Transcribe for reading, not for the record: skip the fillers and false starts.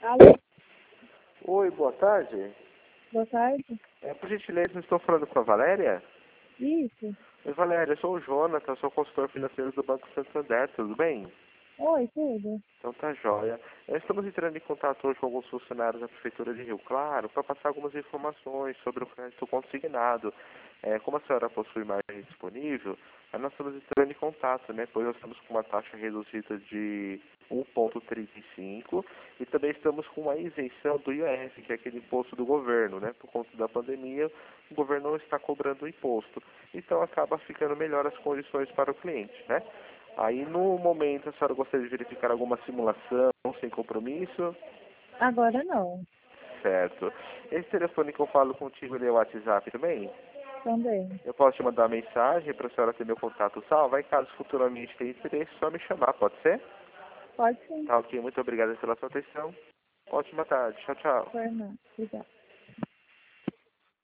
Alô, Oi, boa tarde. boa tarde. Por gentileza, estou falando com a Valéria? Isso. Oi, Valéria, eu sou o Jonathan, sou consultor financeiro do Banco Santander, tudo bem? Oi, tudo. Então tá jóia. Estamos entrando em contato hoje com alguns funcionários da Prefeitura de Rio Claro para passar algumas informações sobre o crédito consignado. Como a senhora possui margem disponível, nós estamos entrando em contato, né? Pois nós estamos com uma taxa reduzida de 1,35 e também estamos com uma isenção do IOF, que é aquele imposto do governo, né? Por conta da pandemia, o governo não está cobrando o imposto. Então acaba ficando melhor as condições para o cliente, né? Aí, no momento, a senhora gostaria de verificar alguma simulação sem compromisso? Agora não. Certo. Esse telefone que eu falo contigo, ele é o WhatsApp também? Também. Eu posso te mandar uma mensagem para a senhora ter meu contato salvo? Aí, caso futuramente tenha interesse, só me chamar, pode ser? Pode sim. Tá ok, muito obrigado pela sua atenção. Ótima tarde. Tchau, tchau. Por nada. Obrigada.